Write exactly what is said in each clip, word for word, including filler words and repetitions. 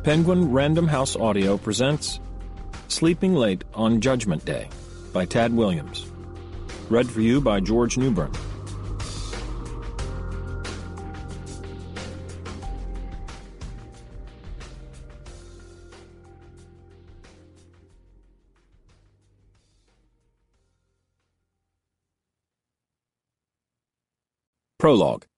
Penguin Random House Audio presents Sleeping Late on Judgment Day by Tad Williams. Read for you by George Newbern. Prologue.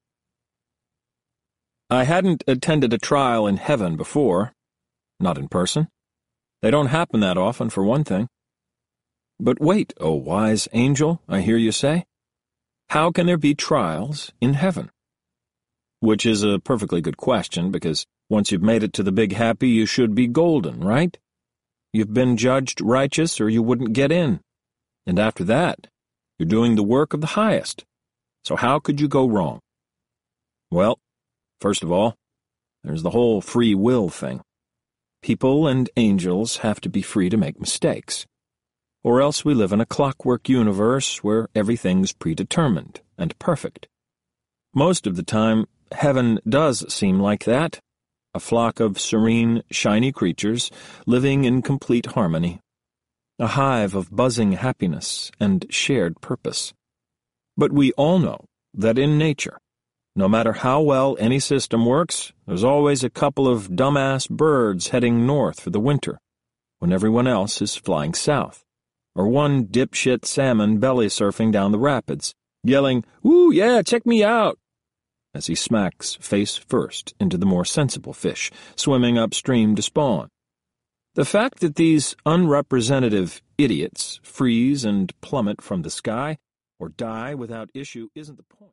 I hadn't attended a trial in heaven before, not in person. They don't happen that often, for one thing. But wait, O wise angel, I hear you say. How can there be trials in heaven? Which is a perfectly good question, because once you've made it to the big happy, you should be golden, right? You've been judged righteous or you wouldn't get in. And after that, you're doing the work of the highest. So how could you go wrong? Well, first of all, there's the whole free will thing. People and angels have to be free to make mistakes. Or else we live in a clockwork universe where everything's predetermined and perfect. Most of the time, heaven does seem like that. A flock of serene, shiny creatures living in complete harmony. A hive of buzzing happiness and shared purpose. But we all know that in nature, no matter how well any system works, there's always a couple of dumbass birds heading north for the winter, when everyone else is flying south, or one dipshit salmon belly surfing down the rapids, yelling, "Woo, yeah, check me out," as he smacks face first into the more sensible fish swimming upstream to spawn. The fact that these unrepresentative idiots freeze and plummet from the sky or die without issue isn't the point.